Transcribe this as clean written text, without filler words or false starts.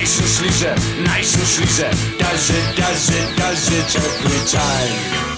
nice and sleazy, nice and sleazy. Does it every time.